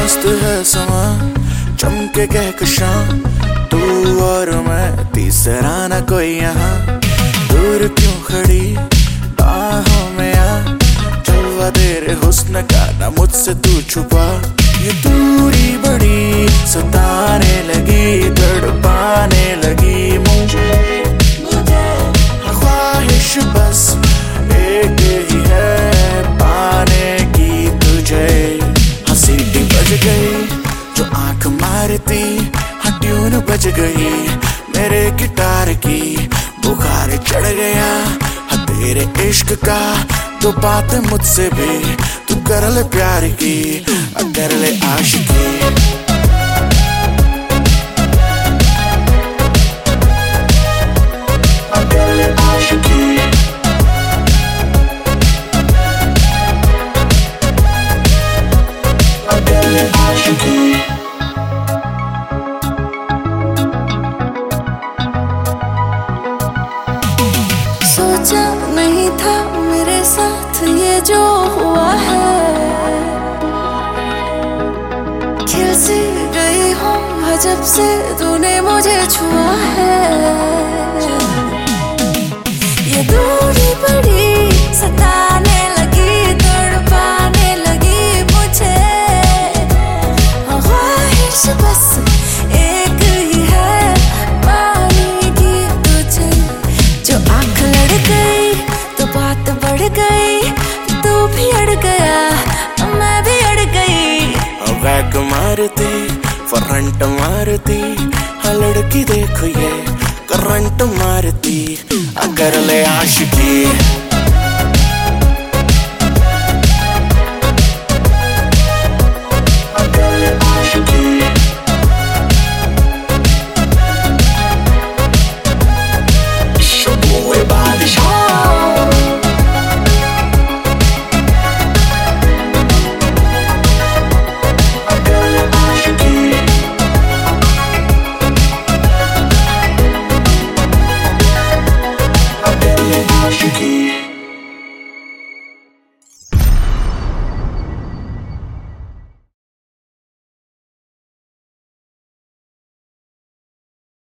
मस्त है समा, चमके कहकशां, तू और मैं, तीसरा न कोई यहाँ। दूर क्यों खड़ी बाहों में आ, जलवा तेरे हुस्न का ना मुझसे तू छुपा। ये दूरी बड़ी सताने लगी, तड़पाने लगी मुझे। ख्वाहिश बस एक ही है, पाने की तुझे। सीटी बज गई जो आंख मारती, हाँ ट्यून बज गई मेरे गिटार की। बुखार चढ़ गया हाँ तेरे इश्क का, तो बात मुझसे भी तू कर ले प्यार की, कर ले आशिकी। कर ले आशिकी। सोचा नहीं था मेरे साथ ये जो हुआ है, खिल सी गई हूँ जब से तूने मुझे छुआ है। ये दूरी बड़ी सताने लगी, तड़पाने लगी मुझे। ख्वाहिश बस एक ही है, पाने की तुझे। जो आंख लड़ गई तो बात बढ़ गई, तू भी अड़ गया मैं भी अड़ गई। बैक मारती फ्रंट मारती, हाँ लड़की देखो ये करंट मारती। कर ले आशिकी।